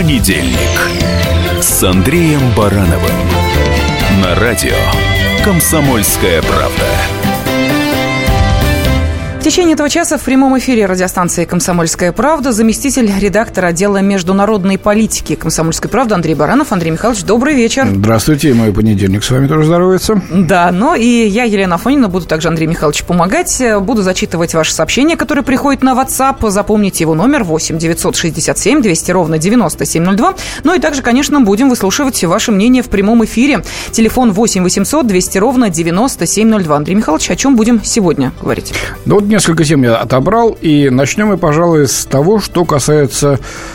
Понедельник с Андреем Барановым на радио «Комсомольская правда». В течение этого часа в прямом эфире радиостанции «Комсомольская правда» заместитель редактора отдела международной политики «Комсомольской правды» Андрей Баранов. Андрей Михайлович, добрый вечер. Здравствуйте, мой понедельник с вами тоже здоровается. Да, но и я, Елена Афонина, буду также Андрею Михайловичу помогать. Буду зачитывать ваши сообщения, которые приходят на WhatsApp. Запомните его номер 8 967 200 ровно 9702. Ну и также, конечно, будем выслушивать ваше мнение в прямом эфире. Телефон 8 800 200 ровно 9702. Андрей Михайлович, о чем будем сегодня говорить? Да вот несколько тем я отобрал, и начнем мы, пожалуй, с того, что касается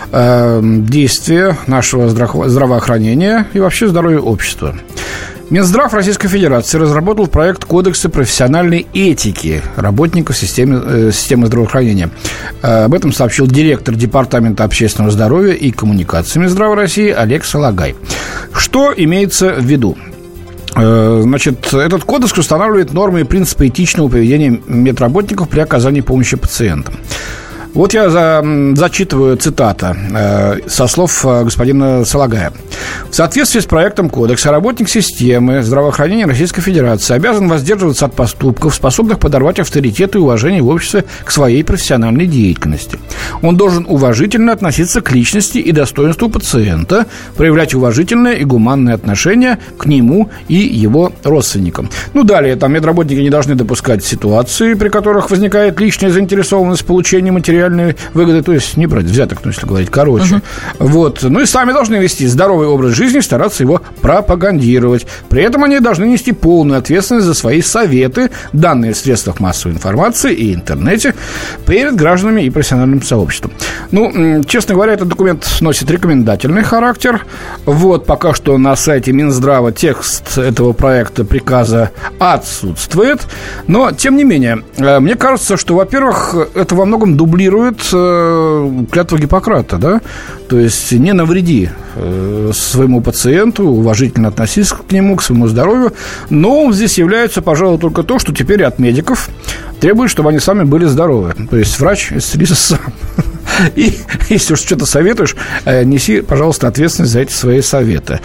действия нашего здравоохранения и вообще здоровья общества. Минздрав Российской Федерации разработал проект Кодекса профессиональной этики работников системы здравоохранения. Об этом сообщил директор Департамента общественного здоровья и коммуникации Минздрава России Олег Салагай. Что имеется в виду? Значит, этот кодекс устанавливает нормы и принципы этичного поведения медработников при оказании помощи пациентам. Вот я зачитываю цитата со слов господина Салагая. В соответствии с проектом кодекса работник системы здравоохранения Российской Федерации обязан воздерживаться от поступков, способных подорвать авторитет и уважение в обществе к своей профессиональной деятельности. Он должен уважительно относиться к личности и достоинству пациента, проявлять уважительное и гуманное отношение к нему и его родственникам. Ну, далее, там медработники не должны допускать ситуации, при которых возникает личная заинтересованность в получении материальной выгоды, то есть не брать взяток, ну, если говорить короче. Вот. Ну и сами должны вести здоровый образ жизни, стараться его пропагандировать. При этом они должны нести полную ответственность за свои советы, данные в средствах массовой информации и интернете перед гражданами и профессиональным сообществом. Ну, честно говоря, этот документ носит рекомендательный характер. Вот, пока что на сайте Минздрава текст этого проекта приказа отсутствует. Но, тем не менее, мне кажется, что, во-первых, это во многом дублирует клятву Гиппократа, да? То есть не навреди своему пациенту, уважительно относись к нему, к своему здоровью. Но здесь является, пожалуй, только то, что теперь от медиков требует, чтобы они сами были здоровы. То есть врач исцелится сам. И если уж что-то советуешь, неси, пожалуйста, ответственность за эти свои советы.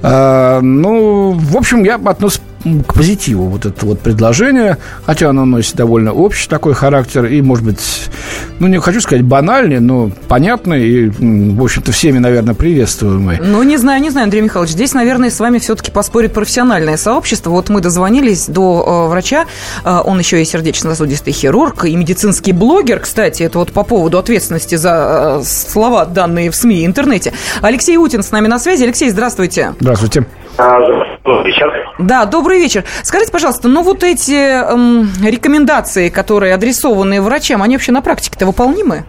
Ну, в общем, я отношусь к позитиву вот это вот предложение, хотя оно носит довольно общий такой характер и, может быть, ну, не хочу сказать банальный, но понятный и, в общем-то, всеми, наверное, приветствуемый. Ну, не знаю, Андрей Михайлович, здесь, наверное, с вами все-таки поспорит профессиональное сообщество. Вот мы дозвонились до врача, он еще и сердечно-сосудистый хирург, и медицинский блогер, кстати, это вот по поводу ответственности за слова, данные в СМИ и интернете. Алексей Утин с нами на связи. Алексей, здравствуйте. Здравствуйте. Добрый вечер. Да, добрый вечер. Скажите, пожалуйста, ну вот эти рекомендации, которые адресованы врачам, они вообще на практике-то выполнимы?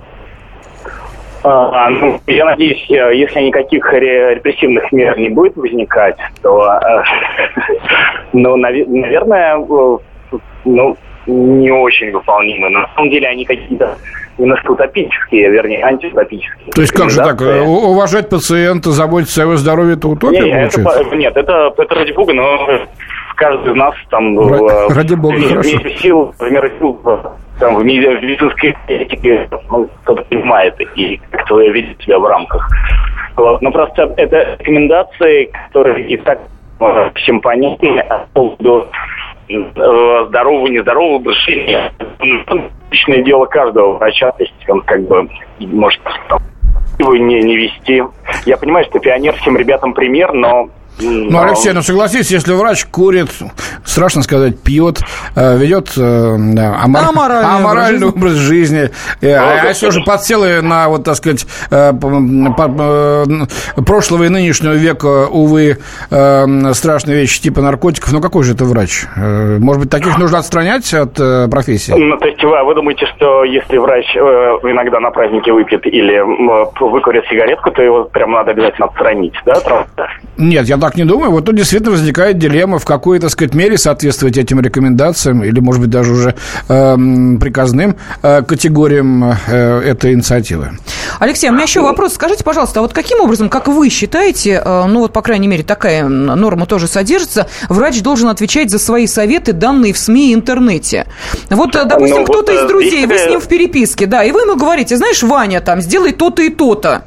Ну, я надеюсь, если никаких репрессивных мер не будет возникать, то, ну, наверное, ну, не очень выполнимы. Но на самом деле они какие-то немножко утопические, вернее, антиутопические. То есть как же так? Уважать пациента, заботиться о его здоровье – это утопия, получается? Нет, это ради бога, но каждый из нас там ради бога, хорошо. В меру сил там, в медицинской этике, ну, кто-то понимает и как-то видит себя в рамках. Вот. Но просто это рекомендации, которые и так всем понятны по поводу здорового, нездорового образа жизни. Личное дело каждого врача, то есть он как бы может его не вести. Я понимаю, что пионер всем ребятам пример, но... Ну, Алексей, ну согласись, если врач курит, страшно сказать, пьет, ведет аморальный образ жизни, а все же подсел на, вот, так сказать, прошлого и нынешнего века, увы, страшные вещи типа наркотиков, ну какой же это врач? Может быть, таких нужно отстранять от профессии? Ну, то есть вы думаете, что если врач иногда на празднике выпьет или выкурит сигаретку, то его прямо надо обязательно отстранить, да? Нет, я так не думаю. Вот тут действительно возникает дилемма, в какой, так сказать, мере соответствовать этим рекомендациям или, может быть, даже уже приказным категориям этой инициативы. Алексей, у меня еще вопрос. Скажите, пожалуйста, а вот каким образом, как вы считаете, ну вот, по крайней мере, такая норма тоже содержится, врач должен отвечать за свои советы, данные в СМИ и интернете? Вот, допустим, кто-то из друзей, вы с ним в переписке, да, и вы ему говорите, знаешь, Ваня, там, сделай то-то и то-то.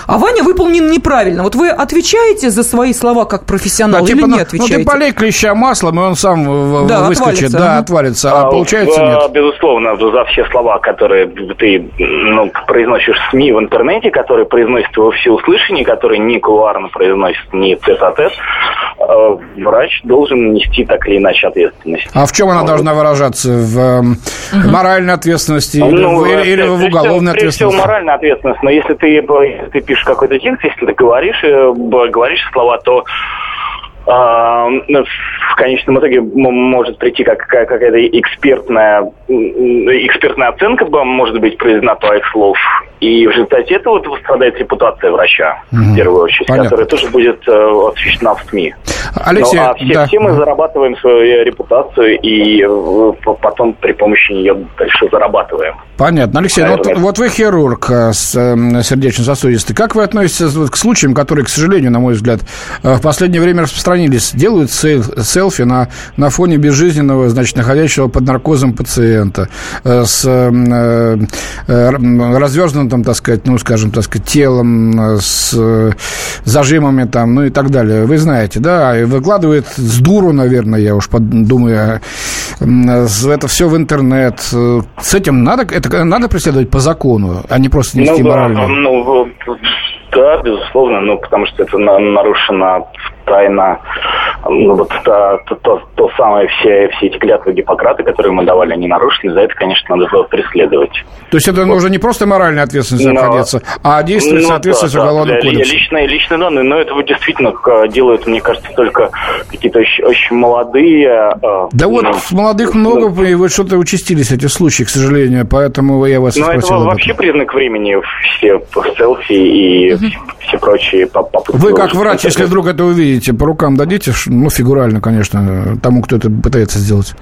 а Ваня выполнен неправильно. Вот вы отвечаете за свои слова как профессионал или не отвечаете? Ну, ты полей клеща маслом, и он сам выскочит, отвалится, а получается нет. Безусловно, за все слова, которые ты произносишь в СМИ, в интернете, которые произносят во всеуслышание, которые не кулуарно произносят, не тет-а-тет, врач должен нести так или иначе ответственность. А в чем она должна выражаться? В моральной ответственности или в уголовной ответственности? Прежде всего, моральная ответственность. Но если ты пишешь какой-то текст, если ты говоришь слова, то в конечном итоге может прийти какая-то экспертная оценка, может быть произведена твоих слов. И в результате этого пострадает репутация врача, в первую очередь, которая тоже будет освещена в СМИ. Алексей, все мы зарабатываем свою репутацию и потом при помощи нее дальше зарабатываем. Понятно. Алексей, вот вы хирург сердечно-сосудистый. Как вы относитесь к случаям, которые, к сожалению, на мой взгляд, в последнее время распространились? Делают селфи на фоне безжизненного, значит, находящего под наркозом пациента с развернутым, так сказать, телом, с зажимами там, и так далее. Вы знаете, да? И выкладывает с дуру, наверное, я уж думаю, это все в интернет. С этим надо преследовать по закону, а не просто нести морально. Да, безусловно, потому что это нарушена тайна, то самое, все эти клятвы Гиппократа, которые мы давали, они нарушены, за это, конечно, надо было преследовать. То есть это нужно не просто моральная ответственность находиться, а действовать в соответствии с Уголовным кодексом. Личные данные, но это действительно делают, мне кажется, только какие-то очень молодые. Да вот молодых много, и вот что-то участились эти случаи, к сожалению, поэтому я вас спросил. Но это вообще признак времени, все селфи и все прочие попытки. Вы как врач, если вдруг это увидите, по рукам дадите, фигурально, конечно, тому, кто это пытается сделать?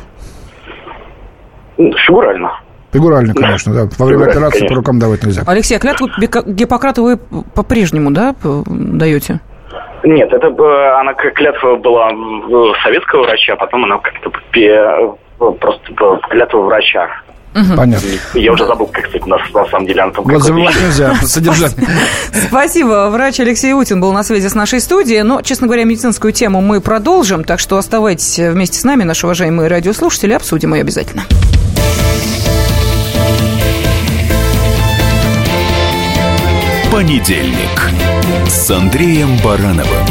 Фигурально, конечно, да. Во время операции, конечно, по рукам давать нельзя. Алексей, а клятву Гиппократа вы по-прежнему, да, даете? Нет, она клятва была советского врача, потом она как-то просто клятва врача. Понятно. Я уже забыл, как сказать, на самом деле. Вот забывать нельзя, содержание. Спасибо. Врач Алексей Утин был на связи с нашей студией. Но, честно говоря, медицинскую тему мы продолжим. Так что оставайтесь вместе с нами, наши уважаемые радиослушатели. Обсудим ее обязательно. Понедельник с Андреем Барановым.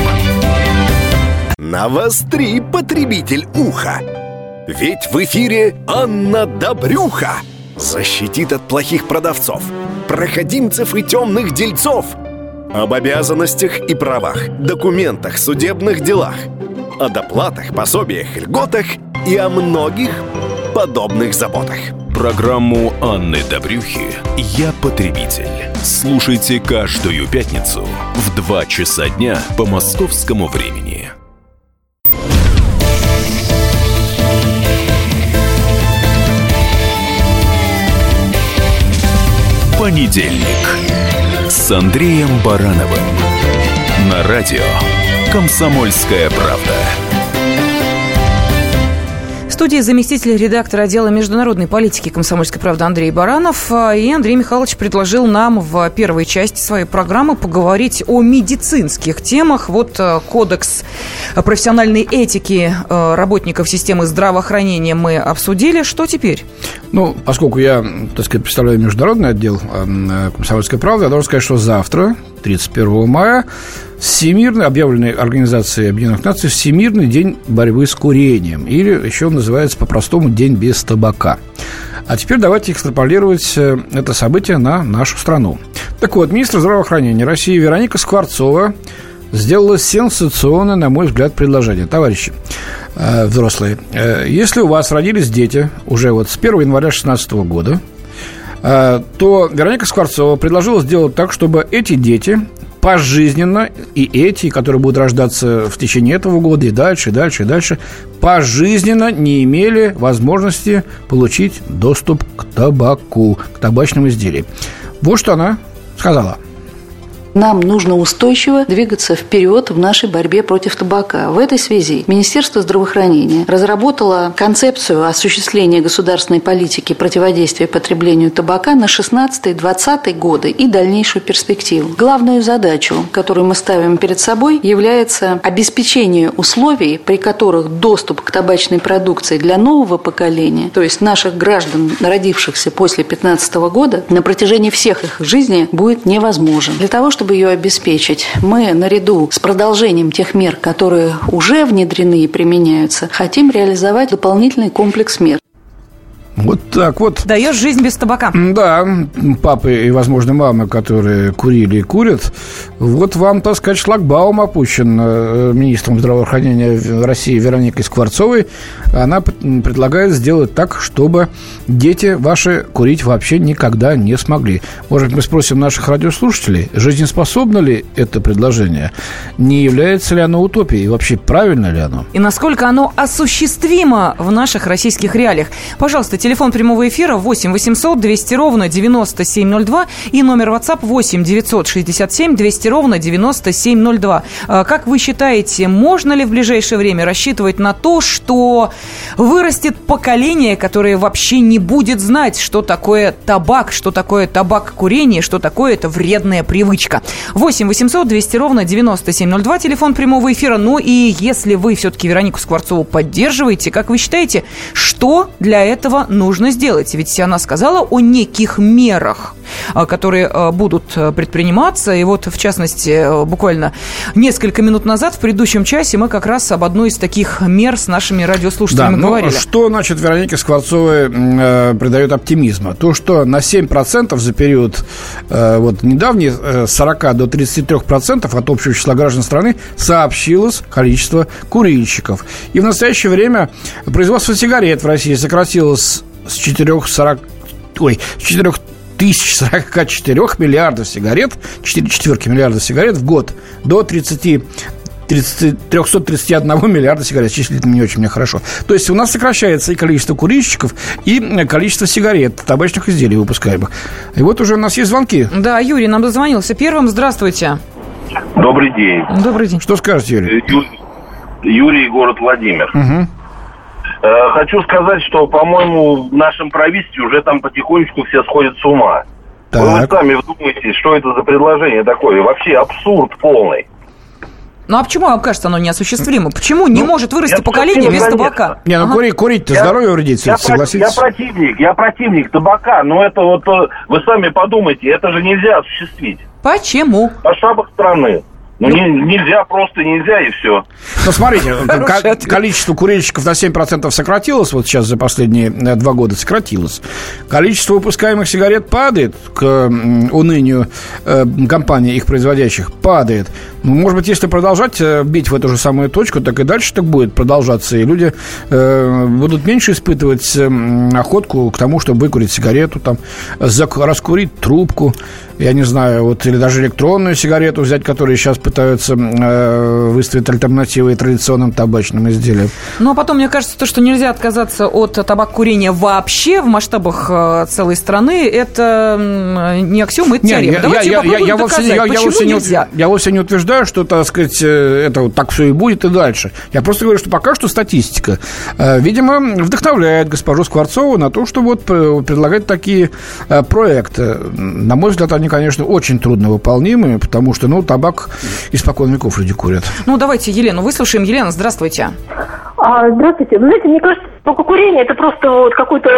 Навостри, потребитель уха. Ведь в эфире Анна Добрюха защитит от плохих продавцов, проходимцев и темных дельцов. Об обязанностях и правах, документах, судебных делах, о доплатах, пособиях, льготах и о многих подобных заботах. Программу Анны Добрюхи «Я потребитель». Слушайте каждую пятницу в 2 часа дня по московскому времени. Понедельник с Андреем Барановым на радио «Комсомольская правда». В студии заместитель редактора отдела международной политики «Комсомольской правды» Андрей Баранов. И Андрей Михайлович предложил нам в первой части своей программы поговорить о медицинских темах. Вот кодекс профессиональной этики работников системы здравоохранения мы обсудили. Что теперь? Поскольку я, представляю международный отдел «Комсомольской правды», я должен сказать, что завтра, 31 мая, объявленный Организацией Объединенных Наций Всемирный день борьбы с курением, или еще называется по-простому День без табака. А теперь давайте экстраполировать это событие на нашу страну. Так вот, министр здравоохранения России Вероника Скворцова сделала сенсационное, на мой взгляд, предложение. Товарищи взрослые, если у вас родились дети уже с 1 января 2016 года, то Вероника Скворцова предложила сделать так, чтобы эти дети пожизненно, и эти, которые будут рождаться в течение этого года, и дальше, пожизненно не имели возможности получить доступ к табаку, к табачным изделиям. Вот что она сказала. Нам нужно устойчиво двигаться вперед в нашей борьбе против табака. В этой связи Министерство здравоохранения разработало концепцию осуществления государственной политики противодействия потреблению табака на 16-20 годы и дальнейшую перспективу. Главную задачу, которую мы ставим перед собой, является обеспечение условий, при которых доступ к табачной продукции для нового поколения, то есть наших граждан, родившихся после 2015 года, на протяжении всех их жизней будет невозможен. Для того, чтобы ее обеспечить, мы наряду с продолжением тех мер, которые уже внедрены и применяются, хотим реализовать дополнительный комплекс мер. Вот так вот. Даешь жизнь без табака. Да, папы и, возможно, мамы, которые курили и курят. Вот вам, так сказать, шлагбаум опущен министром здравоохранения России Вероникой Скворцовой. Она предлагает сделать так, чтобы дети ваши курить вообще никогда не смогли. Может, мы спросим наших радиослушателей, жизнеспособно ли это предложение? Не является ли оно утопией? И вообще, правильно ли оно? И насколько оно осуществимо в наших российских реалиях? Пожалуйста, телефон прямого эфира 8 800 200 ровно 9702 и номер WhatsApp 8 967 200 ровно 9702. Как вы считаете, можно ли в ближайшее время рассчитывать на то, что вырастет поколение, которое вообще не будет знать, что такое табак, что такое табак-курение, что такое это вредная привычка? 8 800 200 ровно 9702, телефон прямого эфира. Ну и если вы все-таки Веронику Скворцову поддерживаете, как вы считаете, что для этого нужно сделать? Ведь она сказала о неких мерах, которые будут предприниматься. И вот, в частности, буквально несколько минут назад, в предыдущем часе, мы как раз об одной из таких мер с нашими радиослушателями говорили. Что, значит, Веронике Скворцовой придает оптимизма? То, что на 7% за период недавний с 40 до 33% от общего числа граждан страны сообщилось количество курильщиков. И в настоящее время производство сигарет в России сократилось с 444 миллиардов сигарет, 4 миллиардов сигарет в год до 331 миллиарда сигарет. Числительно не очень мне хорошо. То есть у нас сокращается и количество курильщиков, и количество сигарет, табачных изделий выпускаемых. И вот уже у нас есть звонки. Да, Юрий нам дозвонился первым. Здравствуйте. Добрый день. Добрый день. Что скажете, Юрий? Юрий, город Владимир. Угу. Хочу сказать, что, по-моему, в нашем правительстве уже там потихонечку все сходят с ума. Вы сами вдумайтесь, что это за предложение такое? Вообще абсурд полный. Ну а почему вам кажется оно неосуществимо? Почему не может вырасти поколение без табака? Курить-то здоровье вредит, согласитесь? Я противник табака, но это вот, вы сами подумайте, это же нельзя осуществить. Почему? В масштабах страны. Нельзя, просто нельзя, и все. Ну, смотрите, количество курильщиков на 7% сократилось, вот сейчас за последние 2 года сократилось. Количество выпускаемых сигарет падает, к унынию компаний, их производящих, падает. Может быть, если продолжать бить в эту же самую точку, так и дальше так будет продолжаться, и люди будут меньше испытывать охотку к тому, чтобы выкурить сигарету, там, раскурить трубку, я не знаю, вот, или даже электронную сигарету взять, которые сейчас пытаются выставить альтернативы традиционным табачным изделиям. Ну, а потом, мне кажется, то, что нельзя отказаться от табак-курения вообще в масштабах целой страны, это не аксиома, это теорема. Давайте попробуем доказать, почему нельзя. Я вовсе не утверждаю, что, так сказать, это вот так все и будет и дальше. Я просто говорю, что пока что статистика, видимо, вдохновляет госпожу Скворцову на то, что вот предлагать такие проекты. На мой взгляд, они, конечно, очень трудновыполнимые, потому что, табак испокон веков люди курят. Ну, давайте Елену выслушаем. Елена, здравствуйте. Здравствуйте. Вы знаете, мне кажется, табакокурение – это просто вот какое-то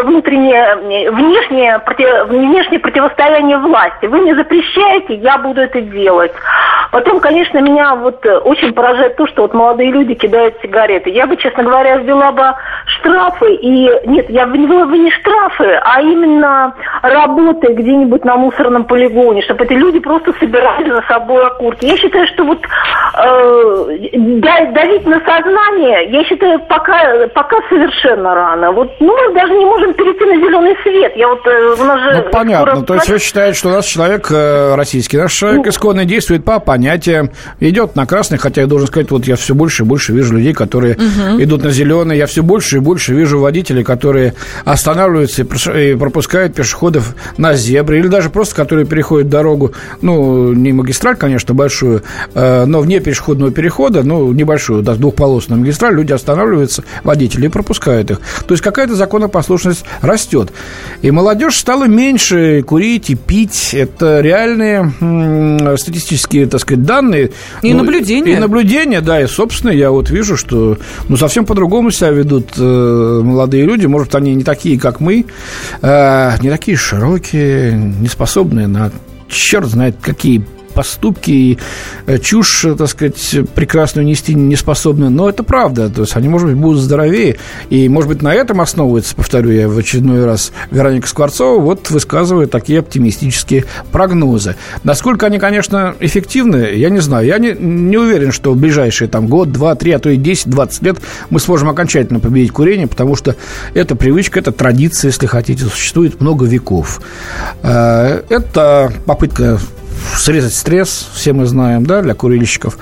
внешнее противостояние власти. Вы мне запрещаете, я буду это делать. Потом, конечно, меня вот очень поражает то, что вот молодые люди кидают сигареты. Я бы, честно говоря, ввела бы штрафы. Нет, я бы не ввела бы не штрафы, а именно работы где-нибудь на мусорном полигоне, чтобы эти люди просто собирали за собой окурки. Я считаю, что вот давить на сознание, я считаю, пока совершенно рано. Вот, мы даже не можем перейти на зеленый свет. У нас же понятно. То есть вы считаете, что у нас человек российский, наш человек исконный действует по понятиям, идет на красный, хотя я должен сказать, вот я все больше и больше вижу людей, которые идут на зеленый, я все больше и больше вижу водителей, которые останавливаются и пропускают пешеходов на зебры, или даже просто, которые переходят дорогу, не магистраль, конечно, большую, но вне пешеходного перехода, небольшую, двухполосную магистраль, люди останавливаются, водители, и пропускают их. То есть какая-то законопослушность растет. И молодежь стала меньше курить и пить. Это реальные статистические, так сказать, данные. И наблюдения. И наблюдения, да, и, собственно, я вот вижу, что совсем по-другому себя ведут молодые люди. Может, они не такие, как мы, не такие широкие, не способные на черт знает какие поступки и чушь, так сказать, прекрасную нести не способны. Но это правда. То есть они, может быть, будут здоровее. И, может быть, на этом основывается, повторю я в очередной раз, Вероника Скворцова, высказывает такие оптимистические прогнозы. Насколько они, конечно, эффективны, я не знаю. Я не уверен, что в ближайшие год, 2, 3, а то и 10-20 лет мы сможем окончательно победить курение, потому что эта привычка, эта традиция, если хотите, существует много веков. Это попытка срезать стресс, все мы знаем, да, для курильщиков.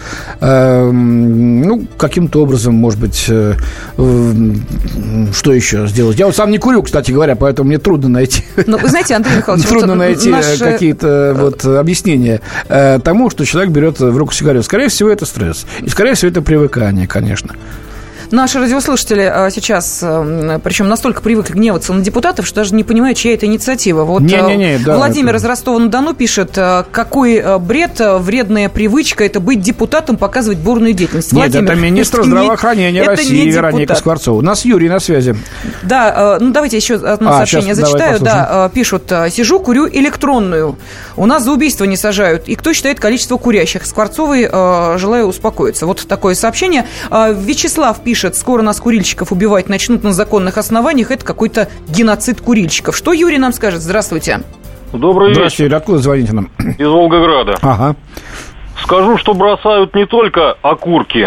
Каким-то образом, может быть, что еще сделать? Я сам не курю, кстати говоря, поэтому мне трудно найти. Вы знаете, Андрей Михайлович, трудно найти какие-то объяснения тому, что человек берет в руку сигарету. Скорее всего, это стресс. И, скорее всего, это привыкание, конечно. Наши радиослушатели сейчас, причем настолько привыкли гневаться на депутатов, что даже не понимают, чья это инициатива. Владимир из Ростова-на-Дону пишет, какой бред, вредная привычка, это быть депутатом, показывать бурную деятельность. Владимир, это министр здравоохранения России Вероника Скворцова. У нас Юрий на связи. Да, давайте еще одно сообщение зачитаю. Да, пишут, сижу, курю электронную. У нас за убийство не сажают. И кто считает количество курящих? Скворцовой желаю успокоиться. Вот такое сообщение. Вячеслав пишет, скоро нас, курильщиков, убивать начнут на законных основаниях. Это какой-то геноцид курильщиков. Что Юрий нам скажет? Здравствуйте. Добрый вечер. Здравствуйте. Откуда звоните нам? Из Волгограда. Ага. Скажу, что бросают не только окурки.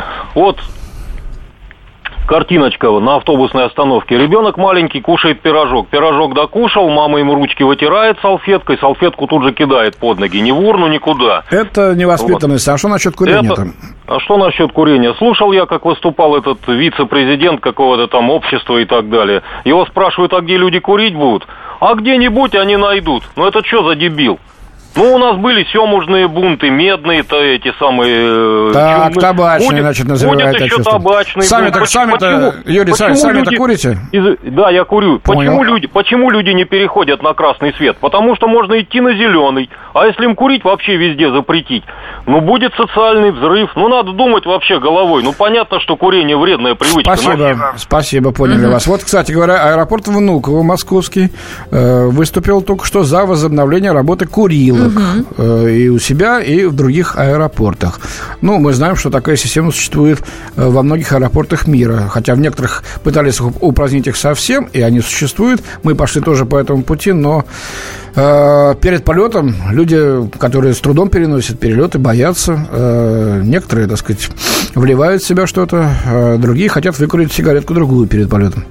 Картиночка на автобусной остановке. Ребенок маленький кушает пирожок. Пирожок докушал, мама ему ручки вытирает салфеткой, салфетку тут же кидает под ноги. Ни в урну, никуда. Это невоспитанность. А что насчет курения-то? А что насчет курения? Слушал я, как выступал этот вице-президент какого-то там общества и так далее. Его спрашивают, а где люди курить будут? А где-нибудь они найдут. Это что за дебил? У нас были семужные бунты, медные-то эти самые... Так, табачные, называют. Будет еще табачные. Сами-то, Юрий, сами-то курите? Да, я курю. Почему люди не переходят на красный свет? Потому что можно идти на зеленый. А если им курить, вообще везде запретить. Будет социальный взрыв. Надо думать вообще головой. Понятно, что курение вредная привычка. Спасибо, поняли вас. Кстати говоря, аэропорт Внуково, московский, выступил только что за возобновление работы курилок. И у себя, и в других аэропортах. Мы знаем, что такая система существует во многих аэропортах мира. Хотя в некоторых пытались упразднить их совсем, и они существуют. Мы пошли тоже по этому пути, но перед полетом люди, которые с трудом переносят перелеты, боятся. Некоторые, так сказать, вливают в себя что-то, другие хотят выкурить сигаретку другую перед полетом.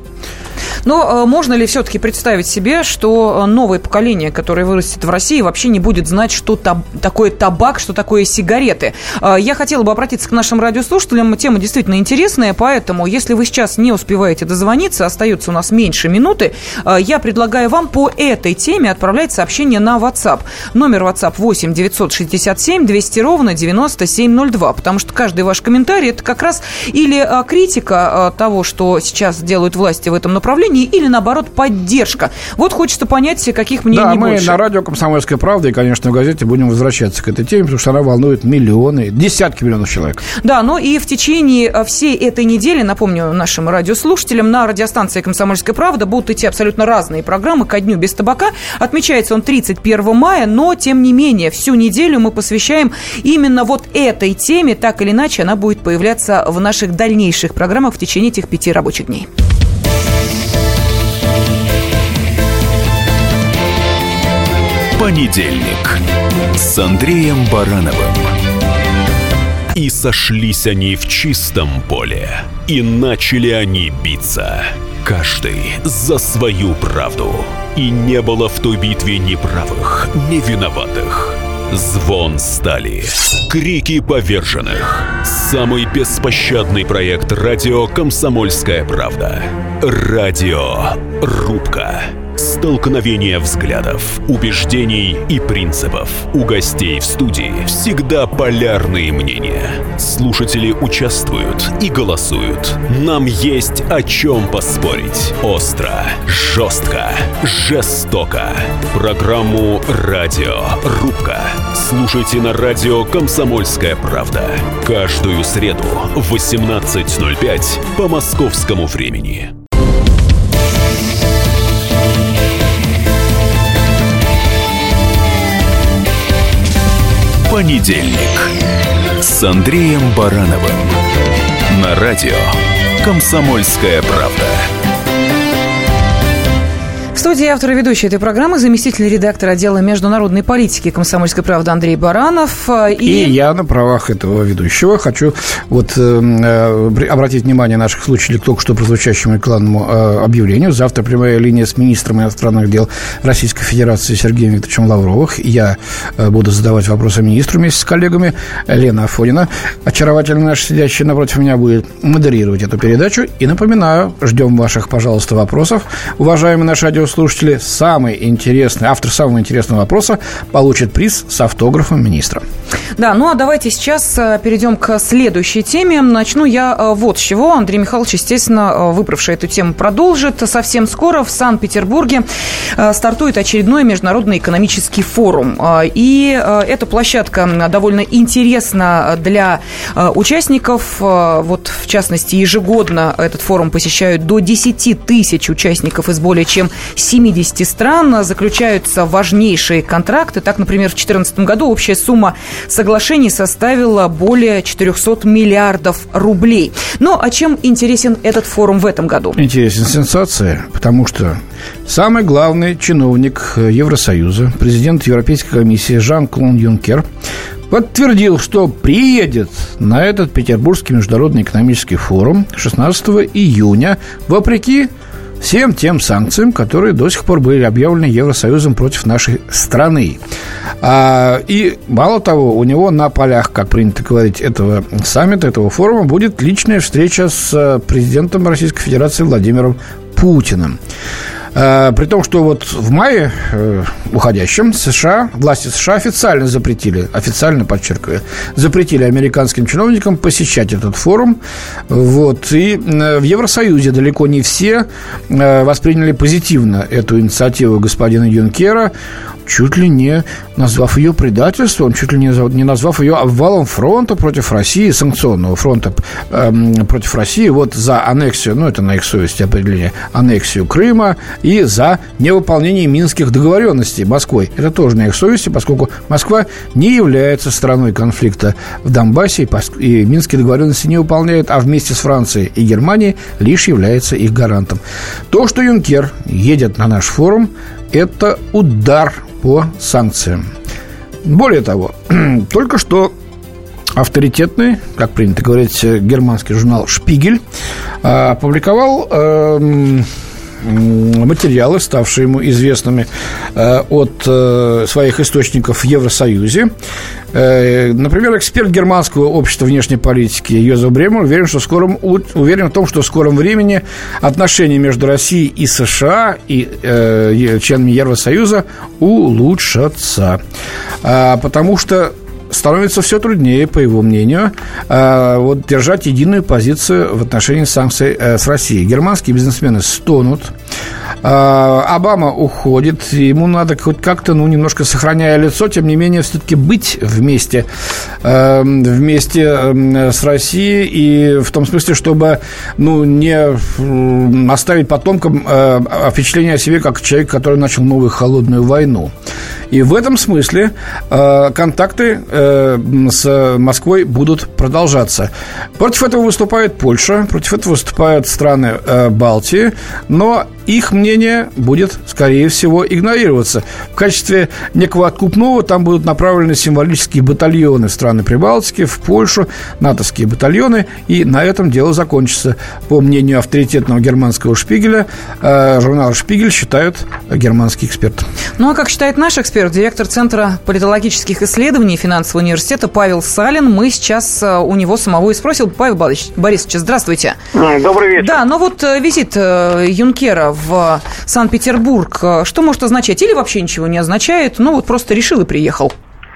Но можно ли все-таки представить себе, что новое поколение, которое вырастет в России, вообще не будет знать, что такое табак, что такое сигареты? Я хотела бы обратиться к нашим радиослушателям. Тема действительно интересная, поэтому, если вы сейчас не успеваете дозвониться, остается у нас меньше минуты, я предлагаю вам по этой теме отправлять сообщение на WhatsApp. Номер WhatsApp 8 967 200 ровно 9702, потому что каждый ваш комментарий – это как раз или критика того, что сейчас делают власти в этом направлении, или, наоборот, поддержка. Хочется понять, каких мнений больше. Да, мы на радио «Комсомольская правда» и, конечно, в газете будем возвращаться к этой теме, потому что она волнует миллионы, десятки миллионов человек. Да, и в течение всей этой недели, напомню нашим радиослушателям, на радиостанции «Комсомольская правда» будут идти абсолютно разные программы ко Дню без табака. Отмечается он 31 мая, но, тем не менее, всю неделю мы посвящаем именно этой теме. Так или иначе, она будет появляться в наших дальнейших программах в течение этих 5 рабочих дней. Понедельник с Андреем Барановым. И сошлись они в чистом поле, и начали они биться, каждый за свою правду. И не было в той битве ни правых, ни виноватых. Звон стали, крики поверженных. Самый беспощадный проект радио «Комсомольская правда». Радиорубка. Столкновение взглядов, убеждений и принципов. У гостей в студии всегда полярные мнения. Слушатели участвуют и голосуют. Нам есть о чем поспорить. Остро, жестко, жестоко. Программу «Радиорубка» слушайте на радио «Комсомольская правда». Каждую среду в 18:05 по московскому времени. Понедельник с Андреем Барановым на радио «Комсомольская правда». В студии автор и ведущий этой программы, заместитель редактора отдела международной политики «Комсомольской правды» Андрей Баранов. И я на правах этого ведущего хочу обратить внимание наших слушателей к только что прозвучащему рекламному объявлению. Завтра прямая линия с министром иностранных дел Российской Федерации Сергеем Викторовичем Лавровым. Я буду задавать вопросы министру вместе с коллегами. Лена Афонина, очаровательная наша сидящая напротив меня, будет модерировать эту передачу. И напоминаю, ждем ваших, пожалуйста, вопросов. Уважаемые наши радиослушатели, автор самого интересного вопроса получит приз с автографом министра. Да, ну а давайте сейчас перейдем к следующей теме. Начну я вот с чего. Андрей Михайлович, естественно, выбравший эту тему, продолжит. Совсем скоро в Санкт-Петербурге стартует очередной международный экономический форум. И эта площадка довольно интересна для участников. Вот, в частности, ежегодно этот форум посещают до 10 тысяч участников из более чем 70 стран. Заключаются важнейшие контракты. Так, например, в 2014 году общая сумма соглашений составила более 400 миллиардов рублей. Но а чем интересен этот форум в этом году? Интересен сенсация, потому что самый главный чиновник Евросоюза, президент Европейской комиссии Жан-Клод Юнкер, подтвердил, что приедет на этот Петербургский международный экономический форум 16 июня, вопреки всем тем санкциям, которые до сих пор были объявлены Евросоюзом против нашей страны. И мало того, у него на полях, как принято говорить, этого саммита, этого форума будет личная встреча с президентом Российской Федерации Владимиром Путиным. При том, что вот в мае уходящем власти США официально подчеркиваю, запретили американским чиновникам посещать этот форум. Вот. И в Евросоюзе далеко не все восприняли позитивно эту инициативу господина Юнкера, чуть ли не назвав ее предательством, чуть ли не назвав ее обвалом фронта против России, санкционного фронта против России, вот за аннексию, это на их совести определение, аннексию Крыма и за невыполнение минских договоренностей Москвой. Это тоже на их совести, поскольку Москва не является страной конфликта в Донбассе и минские договоренности не выполняет, а вместе с Францией и Германией лишь является их гарантом. То, что Юнкер едет на наш форум, это удар по санкциям. Более того, только что авторитетный, как принято говорить, германский журнал «Шпигель» опубликовал материалы, ставшие ему известными от своих источников в Евросоюзе. Например, эксперт Германского общества внешней политики Йозеф Бремер уверен в том, что в скором времени отношения между Россией и США и членами Евросоюза улучшатся. Потому что становится все труднее, по его мнению, держать единую позицию в отношении санкций с Россией. Германские бизнесмены стонут. Обама уходит. Ему надо хоть как-то, немножко сохраняя лицо, тем не менее, все-таки быть вместе с Россией. И в том смысле, чтобы не оставить потомкам впечатление о себе как человек, который начал новую холодную войну. И в этом смысле контакты с Москвой будут продолжаться. Против этого выступает Польша, против этого выступают страны Балтии, но их мнение будет, скорее всего, игнорироваться. В качестве некого откупного там будут направлены символические батальоны в страны Прибалтики, в Польшу, натовские батальоны, и на этом дело закончится. По мнению авторитетного германского Шпигеля, журнал «Шпигель» считают германские эксперты. Ну, а как считает наш эксперт, директор Центра политологических исследований финансового университета Павел Салин, мы сейчас у него самого и спросил. Павел Борисович, здравствуйте. Добрый вечер. Да, но вот визит Юнкера в Санкт-Петербург, что может означать? Или вообще ничего не означает, ну вот просто решил и приехал?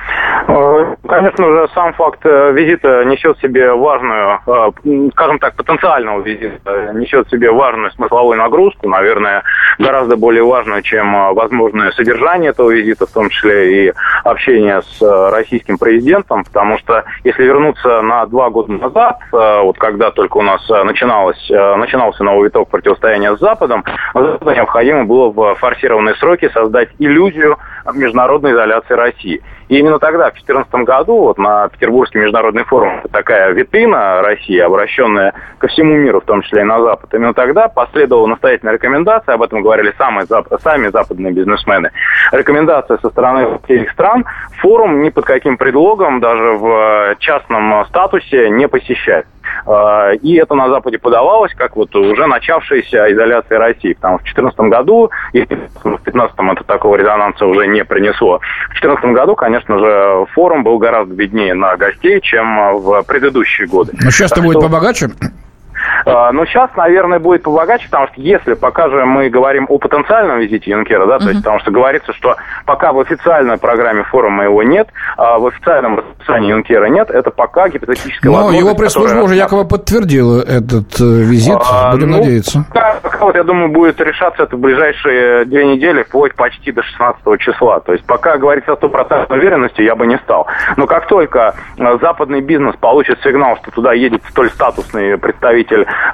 Конечно же, сам факт визита несет в себе важную, скажем так, потенциального визита, несет в себе важную смысловую нагрузку, наверное, гораздо более важную, чем возможное содержание этого визита, в том числе и общение с российским президентом, потому что, если вернуться на 2 года назад, вот когда только у нас начинался новый виток противостояния с Западом, необходимо было в форсированные сроки создать иллюзию международной изоляции России. И именно тогда, в 2014 году, вот на Петербургский международный форум, такая витрина России, обращенная ко всему миру, в том числе и на Запад, именно тогда последовала настоятельная рекомендация, об этом говорили сами западные бизнесмены, рекомендация со стороны этих стран форум ни под каким предлогом, даже в частном статусе, не посещать. И это на Западе подавалось как вот уже начавшаяся изоляция России. Потому что в 2014 году, и в 2015 это такого резонанса уже не принесло. В 2014 году, конечно же, форум был гораздо беднее на гостей, чем в предыдущие годы. Но сейчас-то будет побогаче? Ну, сейчас, наверное, будет побогаче, потому что если пока же мы говорим о потенциальном визите Юнкера, да, то есть потому что говорится, что пока в официальной программе форума его нет, а в официальном расписании Юнкера нет, это пока гипотетическая возможность. Но его пресс-служба уже якобы подтвердила этот визит, будем надеяться. Пока, вот, я думаю, будет решаться это в ближайшие 2 недели, вплоть почти до 16 числа. То есть пока говорить о 100% уверенности я бы не стал. Но как только западный бизнес получит сигнал, что туда едет столь статусный представитель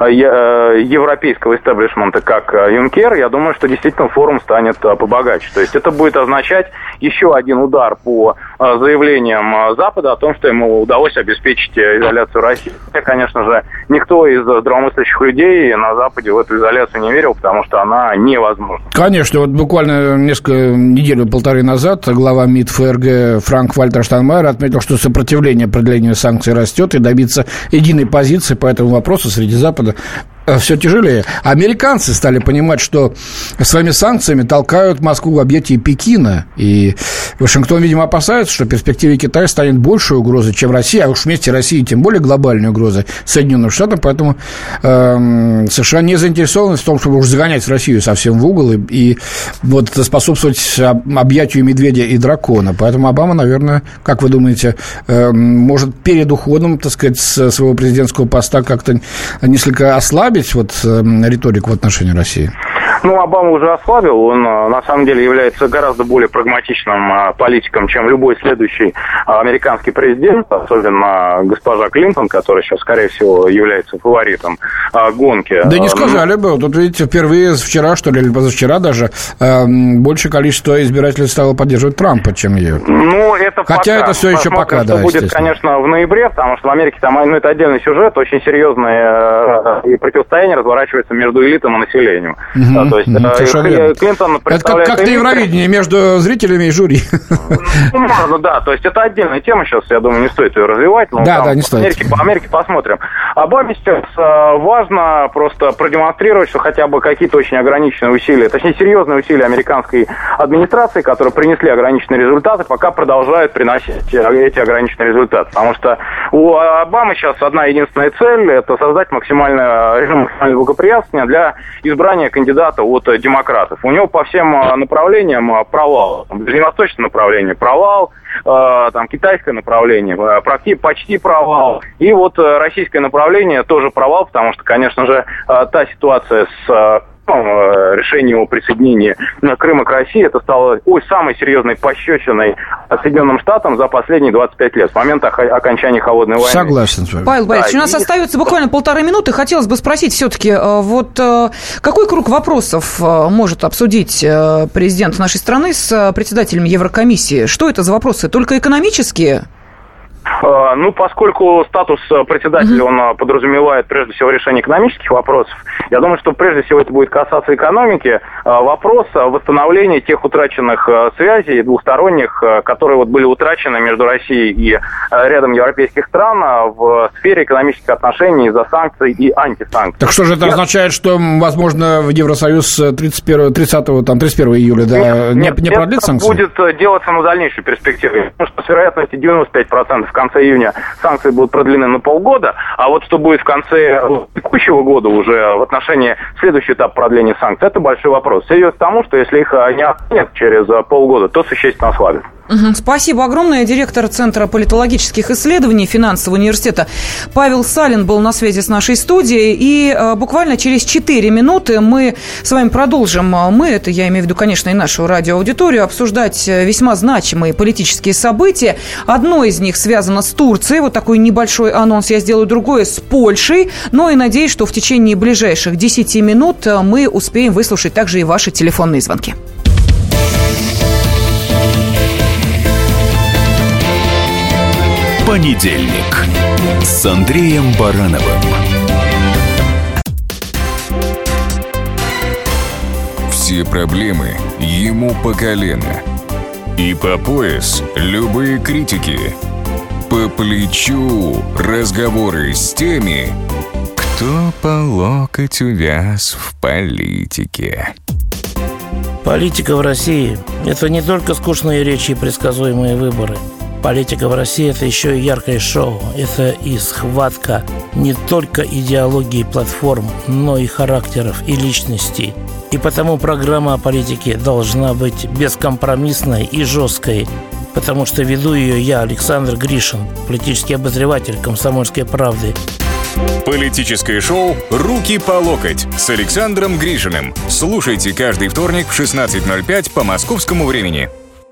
европейского истеблишмента, как Юнкер, я думаю, что действительно форум станет побогаче. То есть это будет означать еще один удар по заявлениям Запада о том, что ему удалось обеспечить изоляцию России. Хотя, конечно же, никто из здравомыслящих людей на Западе в эту изоляцию не верил, потому что она невозможна. Конечно, вот буквально несколько недель-полторы назад глава МИД ФРГ Франк-Вальтер Штайнмайер отметил, что сопротивление продлению санкций растет, и добиться единой позиции по этому вопросу среди Запада все тяжелее. Американцы стали понимать, что своими санкциями толкают Москву в объятия Пекина. И Вашингтон, видимо, опасается, что в перспективе Китай станет большей угрозой, чем Россия. А уж вместе России тем более глобальной угрозой Соединенным Штатам. Поэтому США не заинтересованы в том, чтобы уж загонять Россию совсем в угол и вот способствовать объятию медведя и дракона. Поэтому Обама, наверное, как вы думаете, может перед уходом, так сказать, с своего президентского поста как-то несколько ослабить вот риторику в отношении России? Ну, Обама уже ослабил, он на самом деле является гораздо более прагматичным политиком, чем любой следующий американский президент, особенно госпожа Клинтон, которая сейчас, скорее всего, является фаворитом гонки. Да не сказали бы, тут, видите, впервые вчера, что ли, или позавчера даже, большее количество избирателей стало поддерживать Трампа, чем ее. Ну, это хотя пока. это все еще пока, что да, будет, конечно, в ноябре, потому что в Америке там, ну, это отдельный сюжет, очень серьезное и противостояние разворачивается между элитом и населением. То есть Клинтон представляет... Это как на Евровидении между зрителями и жюри. Ну, можно, да. То есть это отдельная тема сейчас, я думаю, не стоит ее развивать. Но да, не стоит. По Америке посмотрим. Обаме сейчас важно просто продемонстрировать, что хотя бы какие-то очень ограниченные усилия, точнее, серьезные усилия американской администрации, которые принесли ограниченные результаты, пока продолжают приносить эти ограниченные результаты. Потому что у Обамы сейчас одна единственная цель – это создать максимальный режим максимального благоприятствия для избрания кандидата от демократов. У него по всем направлениям провал. Ближневосточное направление – провал, там китайское направление почти провал. И вот российское направление тоже провал, потому что, конечно же, та ситуация с решение о присоединении Крыма к России, это стало самой серьезной пощечиной Соединенным Штатам за последние 25 лет, с момента окончания холодной войны. Согласен с вами. Павел Борисович, у нас остается буквально 1,5 минуты. Хотелось бы спросить все-таки, вот какой круг вопросов может обсудить президент нашей страны с председателем Еврокомиссии? Что это за вопросы? Только экономические? Ну, поскольку статус председателя, он подразумевает прежде всего решение экономических вопросов, я думаю, что прежде всего это будет касаться экономики. Вопрос восстановления тех утраченных связей двусторонних, которые вот были утрачены между Россией и рядом европейских стран в сфере экономических отношений из-за санкций и антисанкций. Так что же это означает, что, возможно, в Евросоюз 31 июля не продлит санкции? Это будет делаться на дальнейшей перспективе. Потому что с вероятностью 95% в конце июня санкции будут продлены на полгода, а вот что будет в конце текущего года уже в отношении следующего этапа продления санкций, это большой вопрос. Все идет к тому, что если их не отменят через полгода, то существенно ослабят. Спасибо огромное. Директор Центра политологических исследований Финансового университета Павел Салин был на связи с нашей студией. И буквально через 4 минуты мы с вами продолжим, это я имею в виду, конечно, и нашу радиоаудиторию, обсуждать весьма значимые политические события. Одно из них связано с Турцией. Вот такой небольшой анонс я сделаю, другое с Польшей. Но и надеюсь, что в течение ближайших 10 минут мы успеем выслушать также и ваши телефонные звонки. Понедельник с Андреем Барановым. Все проблемы ему по колено. И по пояс любые критики. По плечу разговоры с теми, кто по локоть увяз в политике. Политика в России – это не только скучные речи и предсказуемые выборы. Политика в России – это еще и яркое шоу. Это и схватка не только идеологии и платформ, но и характеров и личностей. И потому программа о политике должна быть бескомпромиссной и жесткой, потому что веду ее я, Александр Гришин, политический обозреватель «Комсомольской правды». Политическое шоу «Руки по локоть» с Александром Гришиным. Слушайте каждый вторник в 16:05 по московскому времени.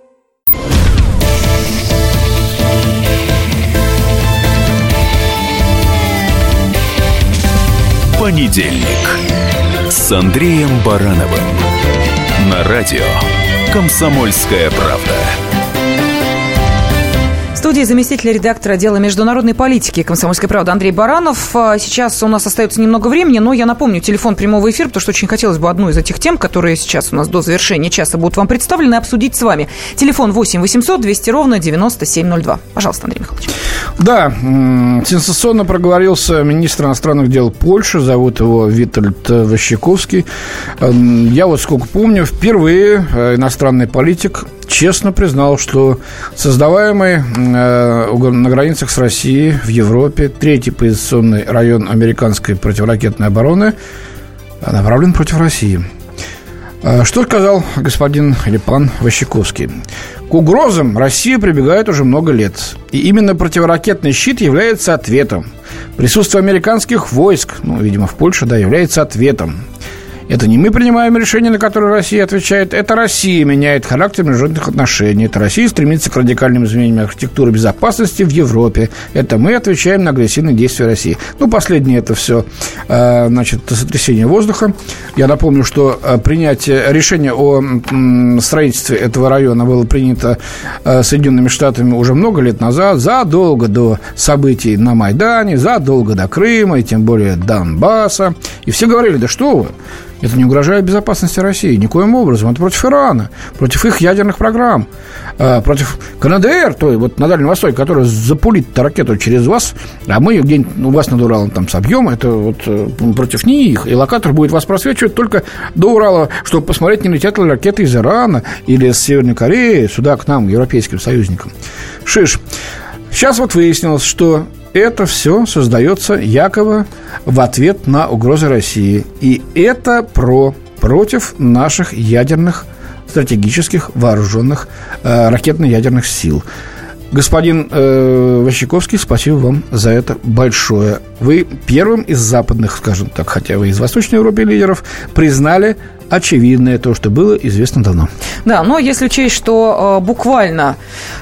Понедельник с Андреем Барановым на радио «Комсомольская правда». В студии заместитель редактора отдела международной политики «Комсомольской правды» Андрей Баранов. Сейчас у нас остается немного времени, но я напомню телефон прямого эфира, потому что очень хотелось бы одну из этих тем, которые сейчас у нас до завершения часа будут вам представлены, обсудить с вами. Телефон 8 800 200 ровно 9702. Пожалуйста, Андрей Михайлович. Да, сенсационно проговорился министр иностранных дел Польши, зовут его Витальд Ващиковский. Я вот сколько помню, впервые иностранный политик честно признал, что создаваемый на границах с Россией в Европе третий позиционный район американской противоракетной обороны направлен против России. Что сказал господин или пан Ващиковский? К угрозам Россия прибегает уже много лет. И именно противоракетный щит является ответом. Присутствие американских войск, видимо, в Польше, является ответом. Это не мы принимаем решения, на которые Россия отвечает. Это Россия меняет характер международных отношений. Это Россия стремится к радикальным изменениям архитектуры безопасности в Европе. Это мы отвечаем на агрессивные действия России. последнее это все, сотрясение воздуха. Я напомню, что решение о строительстве этого района было принято Соединенными Штатами уже много лет назад, задолго до событий на Майдане, задолго до Крыма и тем более Донбасса. И все говорили, да что вы, это не угрожает безопасности России никоим образом. Это против Ирана, против их ядерных программ, против КНДР, на Дальнем Востоке, которая запулит ракету через вас, а мы ее где-нибудь у вас над Уралом собьем. Это против них. И локатор будет вас просвечивать только до Урала, чтобы посмотреть, не летят ли ракеты из Ирана или из Северной Кореи сюда, к нам, к европейским союзникам. Шиш. Сейчас выяснилось, что это все создается якобы в ответ на угрозы России. И это против наших ядерных, стратегических, вооруженных ракетно-ядерных сил. Господин Ващиковский, спасибо вам за это большое. Вы первым из западных, скажем так, хотя вы из Восточной Европы лидеров, признали очевидное, то, что было известно давно. Да, но если учесть, что буквально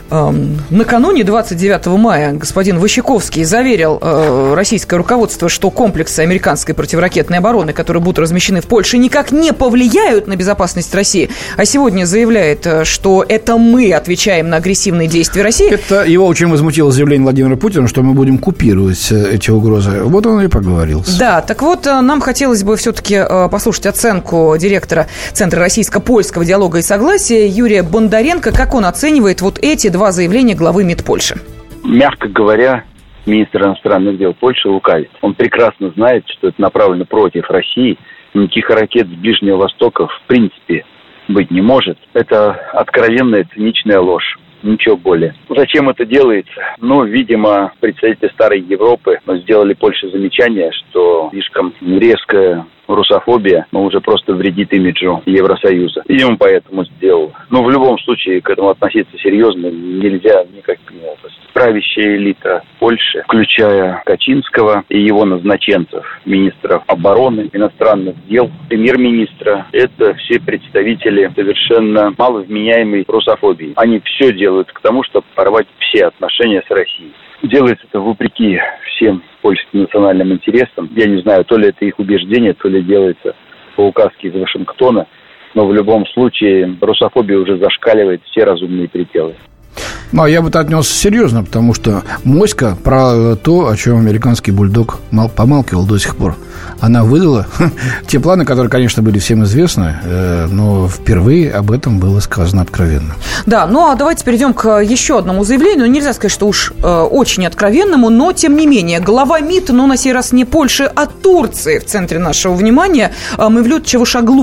накануне 29 мая господин Ващековский заверил российское руководство, что комплексы американской противоракетной обороны, которые будут размещены в Польше, никак не повлияют на безопасность России, а сегодня заявляет, что это мы отвечаем на агрессивные действия России. Это его очень возмутило заявление Владимира Путина, что мы будем купировать эти угрозы. Вот он и поговорился. Да, так вот, нам хотелось бы все-таки послушать оценку директора Центра российско-польского диалога и согласия Юрия Бондаренко, как он оценивает вот эти два заявления главы МИД Польши. Мягко говоря, министр иностранных дел Польши лукавит. Он прекрасно знает, что это направлено против России. Никаких ракет с Ближнего Востока в принципе быть не может. Это откровенная циничная ложь. Ничего более. Зачем это делается? Ну, видимо, представители старой Европы сделали Польше замечание, что слишком резкая русофобия, уже просто вредит имиджу Евросоюза. Видимо, поэтому сделал. Но в любом случае к этому относиться серьезно нельзя никаким образом. Правящая элита Польши, включая Качинского и его назначенцев, министров обороны, иностранных дел, премьер-министра, это все представители совершенно маловменяемой русофобии. Они все делают к тому, чтобы порвать все отношения с Россией. Делается это вопреки всем польским национальным интересам. Я не знаю, то ли это их убеждение, то ли делается по указке из Вашингтона. Но в любом случае русофобия уже зашкаливает все разумные пределы. Ну, а я бы это отнесся серьезно, потому что моська про то, о чем американский бульдог помалкивал до сих пор. Она выдала те планы, которые, конечно, были всем известны, но впервые об этом было сказано откровенно. Да, ну а давайте перейдем к еще одному заявлению. Нельзя сказать, что уж очень откровенному, но тем не менее. Глава МИД, но на сей раз не Польши, а Турции в центре нашего внимания, Мевлют Чавушоглу.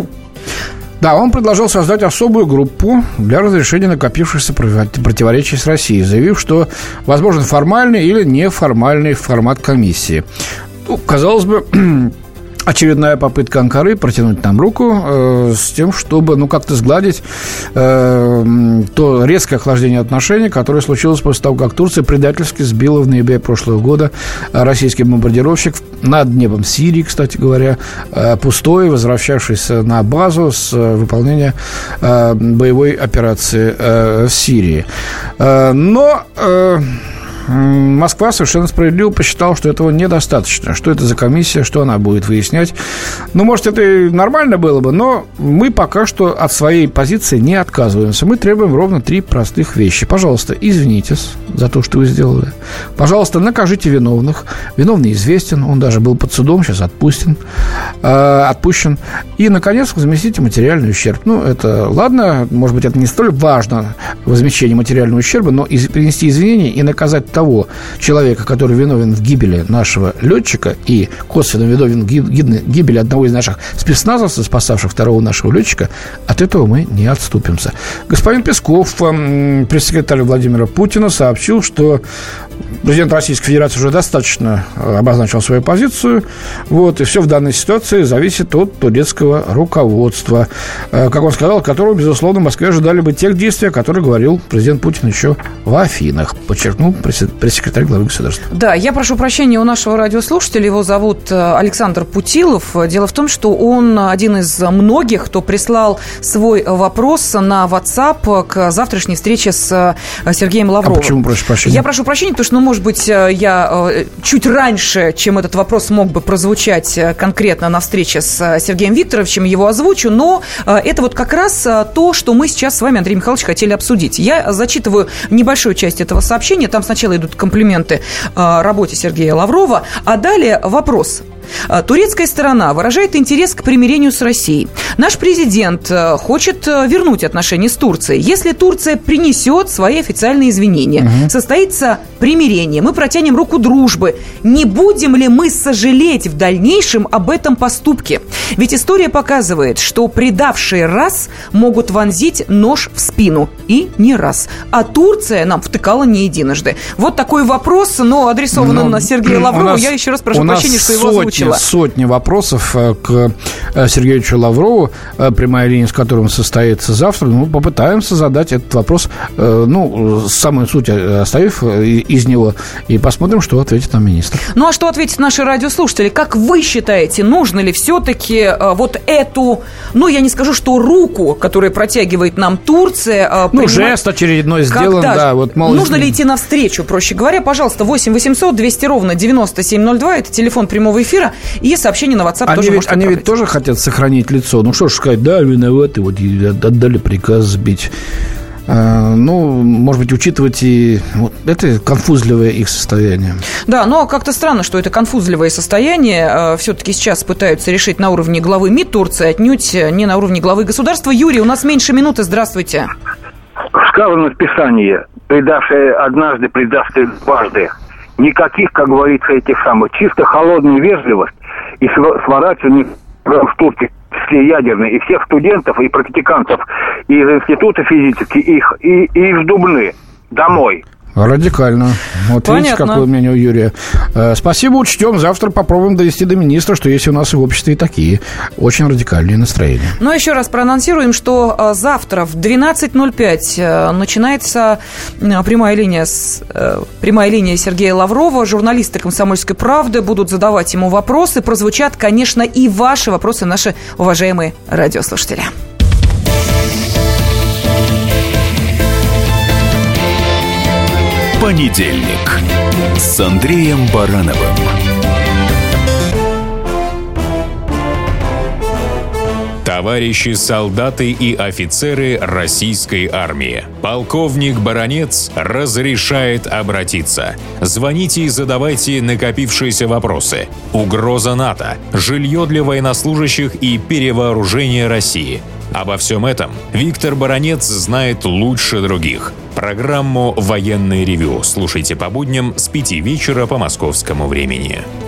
Да, он предложил создать особую группу для разрешения накопившихся противоречий с Россией, заявив, что возможен формальный или неформальный формат комиссии. Ну, казалось бы, очередная попытка Анкары протянуть нам руку с тем, чтобы, как-то сгладить то резкое охлаждение отношений, которое случилось после того, как Турция предательски сбила в ноябре прошлого года российский бомбардировщик над небом Сирии, кстати говоря, пустой, возвращавшийся на базу с выполнения боевой операции в Сирии. Но Москва совершенно справедливо посчитала, что этого недостаточно. Что это за комиссия, что она будет выяснять. Может, это и нормально было бы, но мы пока что от своей позиции не отказываемся. Мы требуем ровно 3 простых вещи. Пожалуйста, извинитесь за то, что вы сделали. Пожалуйста, накажите виновных. Виновный известен, он даже был под судом, сейчас отпущен. И, наконец, возместите материальный ущерб. Это ладно, может быть, это не столь важно, возмещение материального ущерба, но принести извинения и наказать того человека, который виновен в гибели нашего летчика и косвенно виновен в гибели одного из наших спецназовцев, спасавших второго нашего летчика, от этого мы не отступимся. Господин Песков, пресс-секретарь Владимира Путина, сообщил, что президент Российской Федерации уже достаточно обозначил свою позицию, и все в данной ситуации зависит от турецкого руководства, как он сказал, которого, безусловно, в Москве ожидали бы тех действий, о которых говорил президент Путин еще в Афинах, подчеркнул пресс-секретарь главы государства. Да, я прошу прощения у нашего радиослушателя, его зовут Александр Путилов. Дело в том, что он один из многих, кто прислал свой вопрос на WhatsApp к завтрашней встрече с Сергеем Лавровым. А почему прошу прощения? Я прошу прощения, потому что, может быть, я чуть раньше, чем этот вопрос мог бы прозвучать конкретно на встрече с Сергеем Викторовичем, его озвучу, но это как раз то, что мы сейчас с вами, Андрей Михайлович, хотели обсудить. Я зачитываю небольшую часть этого сообщения, там сначала идут комплименты работе Сергея Лаврова, а далее вопрос. Турецкая сторона выражает интерес к примирению с Россией. Наш президент хочет вернуть отношения с Турцией. Если Турция принесет свои официальные извинения, состоится примирение, мы протянем руку дружбы. Не будем ли мы сожалеть в дальнейшем об этом поступке? Ведь история показывает, что предавшие раз могут вонзить нож в спину. И не раз. А Турция нам втыкала не единожды. Вот такой вопрос, но адресован на Сергея Лаврова. Я еще раз прошу прощения, что его озвучиваю. озвучила. Сотни вопросов к Сергею Ильичу Лаврову, прямая линия с которым состоится завтра. Попытаемся задать этот вопрос, самую суть оставив из него, и посмотрим, что ответит нам министр. Ну, а что ответят наши радиослушатели? Как вы считаете, нужно ли все-таки вот эту, я не скажу, что руку, которую протягивает нам Турция... жест очередной сделан, да. Нужно ли идти навстречу, проще говоря? Пожалуйста, 8 800 200 ровно 9702, это телефон прямого ээфира, и сообщение на WhatsApp тоже можете отправлять. Они ведь тоже хотят сохранить лицо. Что ж сказать, да, виноваты, отдали приказ сбить. Может быть, учитывать и это конфузливое их состояние. Да, но как-то странно, что это конфузливое состояние все-таки сейчас пытаются решить на уровне главы МИД Турции, отнюдь не на уровне главы государства. Юрий, у нас меньше минуты, здравствуйте. Сказано в Писании: предавший однажды, предаст дважды. Никаких, как говорится, этих самых. Чисто холодная вежливость и сворачивание в Турции ядерной, и всех студентов, и практикантов из института физических, и из Дубны домой. Радикально. Понятно. Видите, какое мнение у Юрия. Спасибо, учтем. Завтра попробуем довести до министра, что есть у нас и в обществе и такие очень радикальные настроения. Еще раз проанонсируем, что завтра в 12:05 начинается прямая линия Сергея Лаврова. Журналисты «Комсомольской правды» будут задавать ему вопросы. Прозвучат, конечно, и ваши вопросы, наши уважаемые радиослушатели. Понедельник с Андреем Барановым. Товарищи солдаты и офицеры российской армии. Полковник Баранец разрешает обратиться. Звоните и задавайте накопившиеся вопросы. Угроза НАТО, жилье для военнослужащих и перевооружение России. Обо всем этом Виктор Баранец знает лучше других. Программу «Военное ревю» слушайте по будням с 5 вечера по московскому времени.